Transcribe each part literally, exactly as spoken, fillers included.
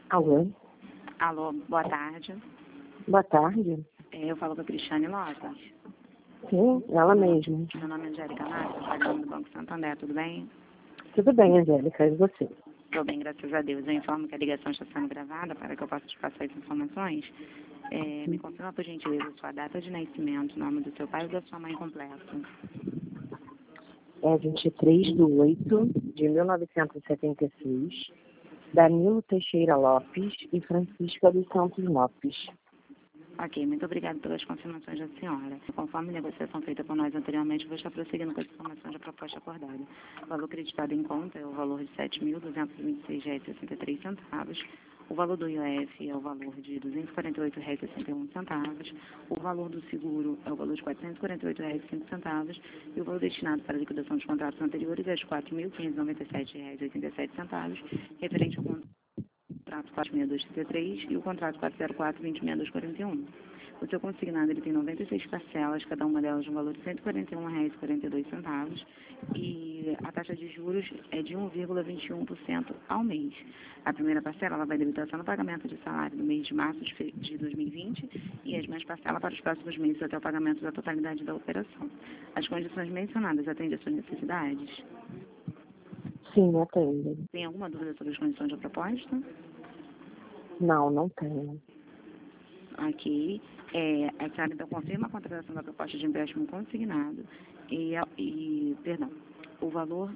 Alô? Alô, boa tarde. Boa tarde. É, eu falo com a Cristiane Lopes. Sim, ela mesma. Meu nome é Angélica Massa, falando do Banco Santander, tudo bem? Tudo bem, Angélica, e você? Estou bem, graças a Deus. Eu informo que a ligação está sendo gravada para que eu possa te passar as informações. É, me confirma, por gentileza, sua data de nascimento, nome do seu pai e da sua mãe completo. É vinte e três de oito de mil novecentos e setenta e seis, Danilo Teixeira Lopes e Francisca dos Santos Lopes. Ok, muito obrigada pelas confirmações da senhora. Conforme a negociação feita por nós anteriormente, vou estar prosseguindo com as informações da proposta acordada. O valor acreditado em conta é o valor de sete mil duzentos e vinte e seis reais e sessenta e três centavos. O valor do I O F é o valor de duzentos e quarenta e oito reais e sessenta e um centavos. O valor do seguro é o valor de quatrocentos e quarenta e oito reais e cinco centavos. E o valor destinado para a liquidação dos contratos anteriores é de quatro mil quinhentos e noventa e sete reais e oitenta e sete centavos, referente ao contrato quatro mil duzentos e trinta e três e o contrato quatrocentos e quatro, vinte mil duzentos e quarenta e um. O seu consignado ele tem noventa e seis parcelas, cada uma delas de um valor de cento e quarenta e um reais e quarenta e dois centavos, e a taxa de juros é de um vírgula vinte e um por cento ao mês. A primeira parcela ela vai debitar só no pagamento de salário no mês de março de de dois mil e vinte e as demais parcelas para os próximos meses até o pagamento da totalidade da operação. As condições mencionadas atendem às suas necessidades? Sim, atende. Tem alguma dúvida sobre as condições da proposta? Não, não tenho. Ok. É, a senhora então confirma a contratação da proposta de empréstimo consignado e, e, perdão, o valor,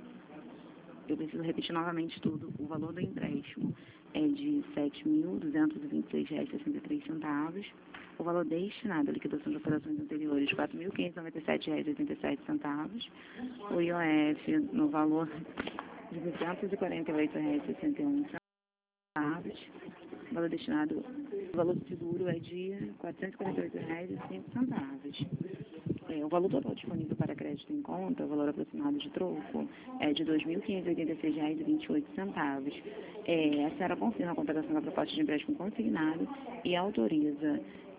eu preciso repetir novamente tudo, o valor do empréstimo é de sete mil duzentos e vinte e seis reais e sessenta e três centavos, o valor destinado à liquidação de operações anteriores, quatro mil quinhentos e noventa e sete reais e oitenta e sete centavos, o I O F no valor de duzentos e quarenta e oito reais e sessenta e um centavos, o valor destinado, o valor do seguro é de quatrocentos e quarenta e oito reais e cinco centavos. É, o valor total disponível para crédito em conta, o valor aproximado de troco, é de dois mil quinhentos e oitenta e seis reais e vinte e oito centavos. É, a senhora confirma a contratação da proposta de empréstimo consignado e autoriza,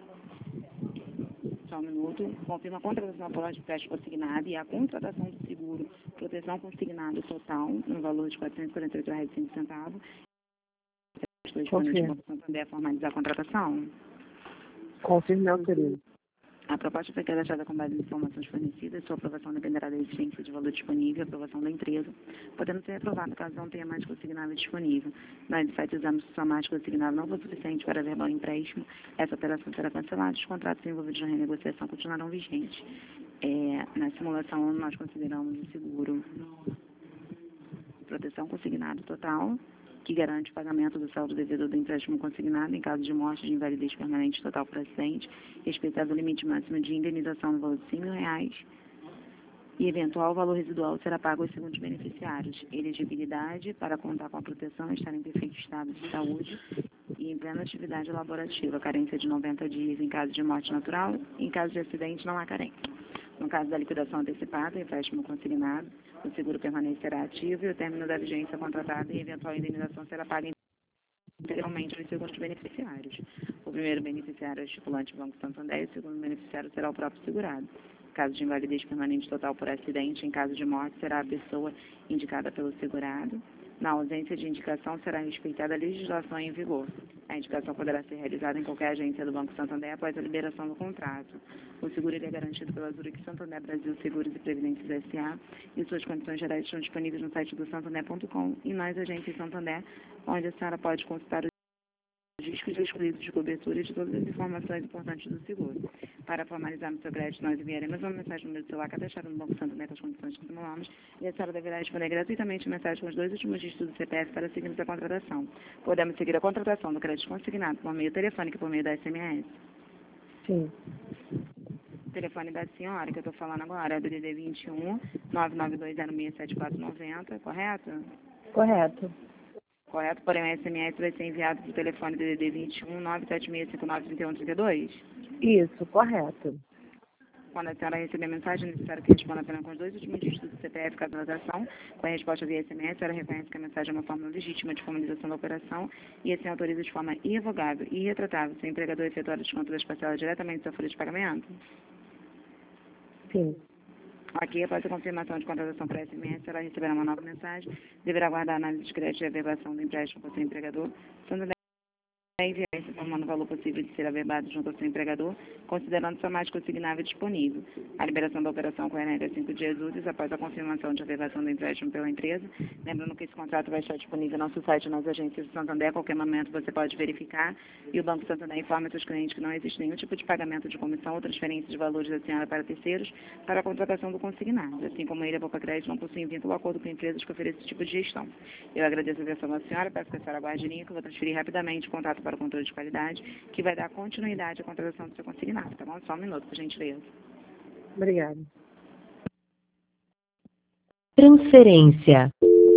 só um minuto, confirma a contratação da proposta de empréstimo consignado e a contratação do seguro proteção consignado total, no valor de quatrocentos e quarenta e oito reais e cinco centavos. Estou disponível para o Santander formalizar a contratação? Confirme, autorizo. A proposta foi cadastrada com base em informações fornecidas. Sua aprovação dependerá da existência de valor disponível e aprovação da empresa, podendo ser aprovada caso não tenha mais consignável disponível. Nós enfatizamos que sua mais consignável não for suficiente para verbal empréstimo. Essa operação será cancelada e os contratos envolvidos na renegociação continuarão vigentes. É, na simulação, nós consideramos o seguro proteção consignado total, que garante o pagamento do saldo devedor do empréstimo consignado em caso de morte de invalidez permanente total por acidente, respeitado o limite máximo de indenização no valor de cem mil reais, e eventual valor residual será pago aos seguintes beneficiários: elegibilidade para contar com a proteção, estar em perfeito estado de saúde e em plena atividade laborativa, carência de noventa dias em caso de morte natural, em caso de acidente não há carência. No caso da liquidação antecipada, empréstimo consignado, o seguro permanecerá ativo e o término da vigência contratada e eventual indenização será paga integralmente aos segundos beneficiários. O primeiro beneficiário é o estipulante Banco Santander e o segundo beneficiário será o próprio segurado. Caso de invalidez permanente total por acidente, em caso de morte, será a pessoa indicada pelo segurado. Na ausência de indicação, será respeitada a legislação em vigor. A indicação poderá ser realizada em qualquer agência do Banco Santander após a liberação do contrato. O seguro ele é garantido pela Zurich Santander Brasil Seguros e Previdências S A e suas condições gerais estão disponíveis no site do santander ponto com e nas agências Santander, onde a senhora pode consultar os riscos excluídos de cobertura e de todas as informações importantes do seguro. Para formalizar no seu crédito, nós enviaremos uma mensagem no número do celular cadastrado no Banco Santander com as condições que simulamos e a senhora deverá responder gratuitamente a mensagem com os dois últimos dígitos do C P F para seguirmos a contratação. Podemos seguir a contratação do crédito consignado por meio telefônico e por meio da S M S. Sim. O telefone da senhora, que eu estou falando agora, é do D D vinte e um, nove nove dois zero seis sete quatro nove zero, correto? Correto. Correto, porém o S M S vai ser enviado para o telefone D D D vinte e um, nove sete seis cinco nove três um três dois. Isso, correto. Quando a senhora receber a mensagem, é necessário que responda apenas com os dois últimos dígitos do C P F, caso da transação. Com a resposta via S M S, a senhora reconhece que a mensagem é uma forma legítima de formalização da operação e assim autoriza de forma irrevogável e irretratável seu empregador efetuar o desconto das parcelas diretamente da folha de pagamento? Sim. Aqui, após a confirmação de contratação por S M S, ela receberá uma nova mensagem. Deverá aguardar a análise de crédito e averbação do empréstimo por seu empregador. Sendo enviar esse informando o valor possível de ser averbado junto ao seu empregador, considerando sua mágica consignável disponível. A liberação da operação ocorrerá em cinco dias úteis após a confirmação de averbação do empréstimo pela empresa. Lembrando que esse contrato vai estar disponível no nosso site e nas agências do Santander. A qualquer momento você pode verificar. E o Banco Santander informa seus clientes que não existe nenhum tipo de pagamento de comissão ou transferência de valores da senhora para terceiros para a contratação do consignado. Assim como a Ilha Poupa Crédito não possui vínculo ou acordo com empresas que oferecem esse tipo de gestão. Eu agradeço a atenção da senhora, peço que a senhora aguarde em linha, que eu vou transferir rapidamente o contato para o controle de qualidade, que vai dar continuidade à contratação do seu consignado, tá bom? Só um minuto, por gentileza. Obrigada. Transferência.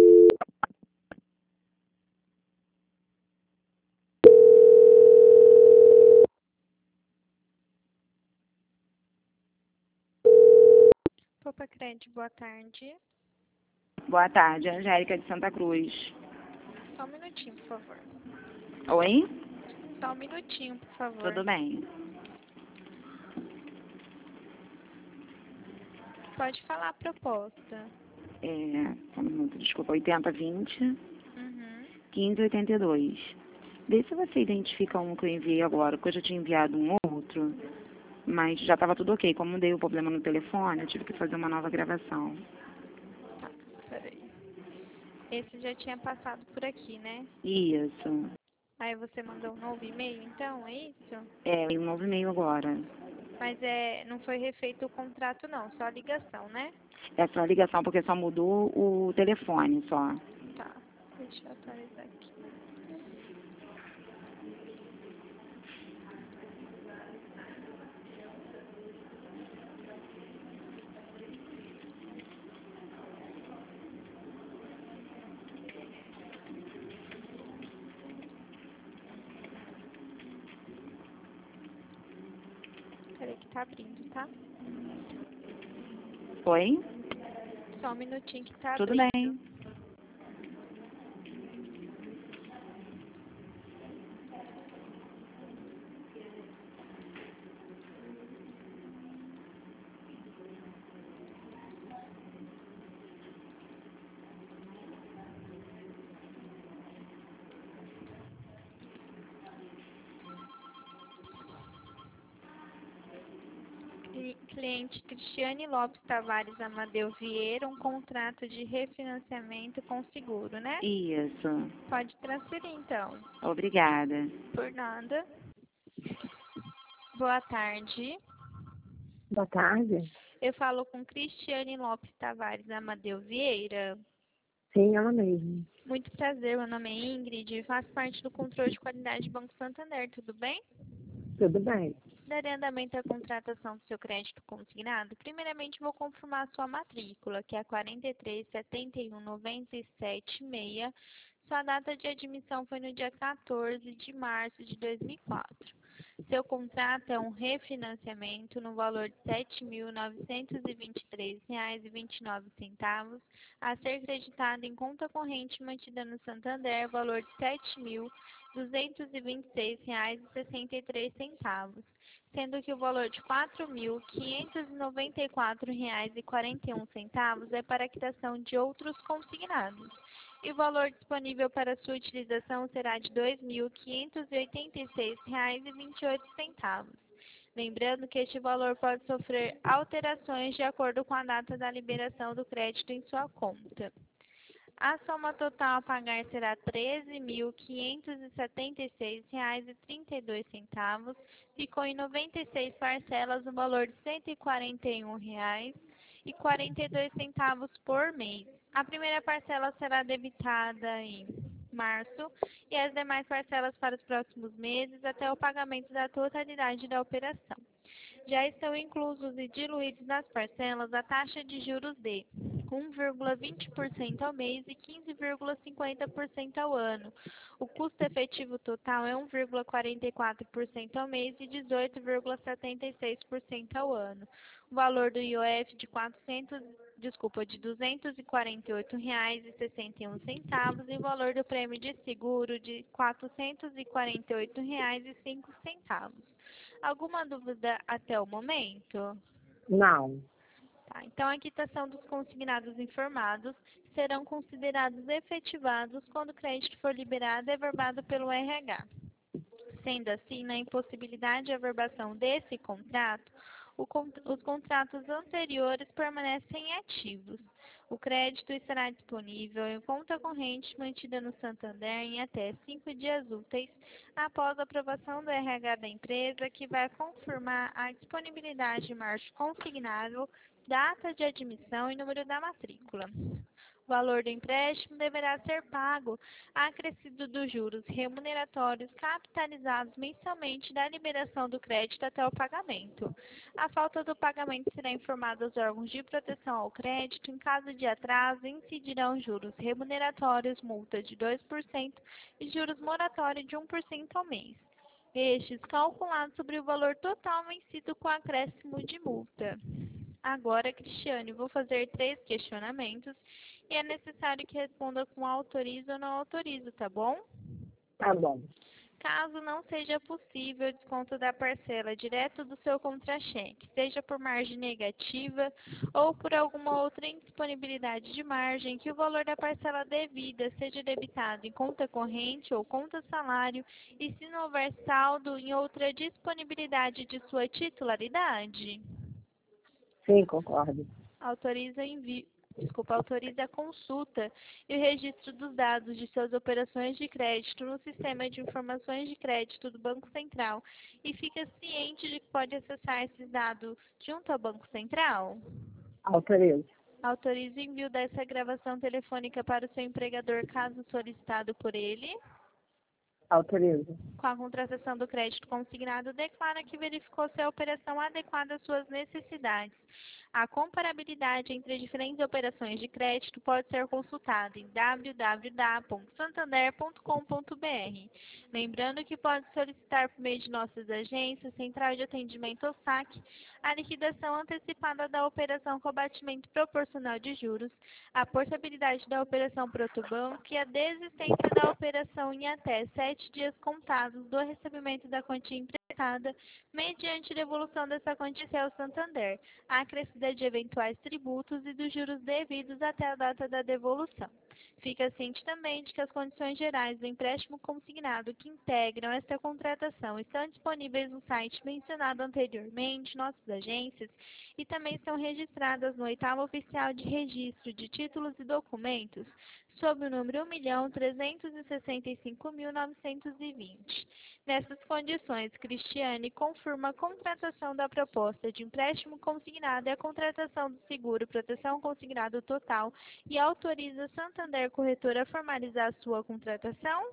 Poupa Crédito, boa tarde. Boa tarde, Angélica de Santa Cruz. Só um minutinho, por favor. Oi? Só um minutinho, por favor. Tudo bem. Pode falar a proposta. É, só um minuto, desculpa, oitenta vinte, Uhum. quinze oitenta e dois. Vê se você identifica um que eu enviei agora, porque eu já tinha enviado um outro, mas já estava tudo ok. Como deu o problema no telefone, eu tive que fazer uma nova gravação. Tá, peraí. Esse já tinha passado por aqui, né? Isso. Aí você mandou um novo e-mail, então, é isso? É, um novo e-mail agora. Mas é, não foi refeito o contrato, não, só a ligação, né? É só a ligação, porque só mudou o telefone, só. Tá, deixa eu atualizar aqui. Peraí que tá abrindo, tá? Oi? Só um minutinho que tá Tudo abrindo. bem. Cliente Cristiane Lopes Tavares Amadeu Vieira, um contrato de refinanciamento com seguro, né? Isso. Pode transferir, então. Obrigada. Por nada. Boa tarde. Boa tarde. Eu falo com Cristiane Lopes Tavares Amadeu Vieira. Sim, ela mesma. Muito prazer, meu nome é Ingrid, faço parte do controle de qualidade do Banco Santander, tudo bem? Tudo bem. Darei andamento à contratação do seu crédito consignado. Primeiramente, vou confirmar a sua matrícula, que é a quarenta e três, setenta e um, noventa e sete, seis. Sua data de admissão foi no dia quatorze de março de dois mil e quatro. Seu contrato é um refinanciamento no valor de sete mil novecentos e vinte e três reais e vinte e nove centavos, a ser creditado em conta corrente mantida no Santander, valor de sete mil duzentos e vinte e seis reais e sessenta e três centavos, sendo que o valor de quatro mil quinhentos e noventa e quatro reais e quarenta e um centavos é para a quitação de outros consignados. E o valor disponível para sua utilização será de dois mil quinhentos e oitenta e seis reais e vinte e oito centavos. Lembrando que este valor pode sofrer alterações de acordo com a data da liberação do crédito em sua conta. A soma total a pagar será treze mil quinhentos e setenta e seis reais e trinta e dois centavos. Ficou em noventa e seis parcelas no valor de cento e quarenta e um reais e quarenta e dois centavos por mês. A primeira parcela será debitada em março e as demais parcelas para os próximos meses até o pagamento da totalidade da operação. Já estão inclusos e diluídos nas parcelas a taxa de juros de um vírgula vinte por cento ao mês e quinze vírgula cinquenta por cento ao ano. O custo efetivo total é um vírgula quarenta e quatro por cento ao mês e dezoito vírgula setenta e seis por cento ao ano. O valor do I O F de quatrocentos, desculpa, de duzentos e quarenta e oito reais e sessenta e um centavos e o valor do prêmio de seguro de quatrocentos e quarenta e oito reais e cinco centavos. Alguma dúvida até o momento? Não. Tá, então, a quitação dos consignados informados serão considerados efetivados quando o crédito for liberado e averbado pelo R H. Sendo assim, na impossibilidade de averbação desse contrato, o, os contratos anteriores permanecem ativos. O crédito estará disponível em conta corrente mantida no Santander em até cinco dias úteis após a aprovação do R H da empresa, que vai confirmar a disponibilidade de março consignado, data de admissão e número da matrícula. O valor do empréstimo deverá ser pago acrescido dos juros remuneratórios capitalizados mensalmente da liberação do crédito até o pagamento. A falta do pagamento será informada aos órgãos de proteção ao crédito. Em caso de atraso, incidirão juros remuneratórios, multa de dois por cento e juros moratórios de um por cento ao mês. Estes calculados sobre o valor total vencido com acréscimo de multa. Agora, Cristiane, vou fazer três questionamentos e é necessário que responda com autorizo ou não autorizo, tá bom? Tá bom. Caso não seja possível o desconto da parcela direto do seu contra-cheque, seja por margem negativa ou por alguma outra indisponibilidade de margem, que o valor da parcela devida seja debitado em conta corrente ou conta salário e se não houver saldo em outra disponibilidade de sua titularidade. Sim, concordo. Autoriza envio. Desculpa, autoriza a consulta e o registro dos dados de suas operações de crédito no Sistema de Informações de Crédito do Banco Central e fica ciente de que pode acessar esses dados junto ao Banco Central? Autorizo. Autoriza o envio dessa gravação telefônica para o seu empregador, caso solicitado por ele. Autorizo. Com a contratação do crédito consignado, declara que verificou se a operação adequada às suas necessidades. A comparabilidade entre diferentes operações de crédito pode ser consultada em w w w ponto santander ponto com ponto b r. Lembrando que pode solicitar por meio de nossas agências, Central de Atendimento ou saque, a liquidação antecipada da operação com abatimento proporcional de juros, a portabilidade da operação protobanco e a desistência da operação em até sete dias contados do recebimento da quantia emprestada, mediante devolução dessa quantia ao Santander, a acrescida de eventuais tributos e dos juros devidos até a data da devolução. Fica ciente também de que as condições gerais do empréstimo consignado que integram esta contratação estão disponíveis no site mencionado anteriormente, nossas agências, e também são registradas no oitavo Oficial de Registro de Títulos e Documentos, sob o número um milhão trezentos e sessenta e cinco mil novecentos e vinte. Nessas condições, Cristiane confirma a contratação da proposta de empréstimo consignado e a contratação do seguro proteção consignado total e autoriza Santander Corretora a formalizar a sua contratação?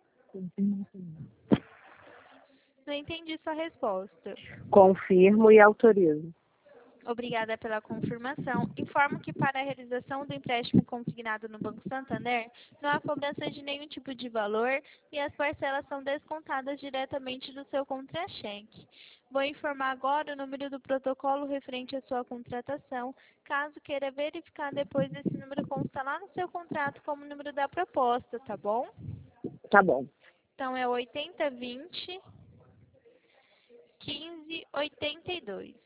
Não entendi sua resposta. Confirmo e autorizo. Obrigada pela confirmação. Informo que para a realização do empréstimo consignado no Banco Santander, não há cobrança de nenhum tipo de valor e as parcelas são descontadas diretamente do seu contra-cheque. Vou informar agora o número do protocolo referente à sua contratação. Caso queira verificar depois, esse número consta lá no seu contrato como número da proposta, tá bom? Tá bom. Então, é oitenta vinte, quinze oitenta e dois.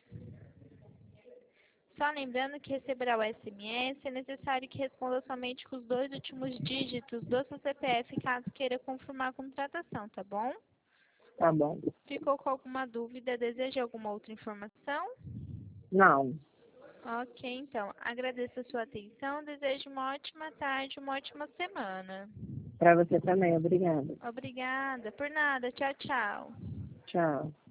Só lembrando que receberá o S M S, é necessário que responda somente com os dois últimos dígitos do seu C P F, caso queira confirmar a contratação, tá bom? Tá bom. Ficou com alguma dúvida? Deseja alguma outra informação? Não. Ok, então. Agradeço a sua atenção, desejo uma ótima tarde, uma ótima semana. Para você também, obrigada. Obrigada. Por nada. Tchau, tchau. Tchau.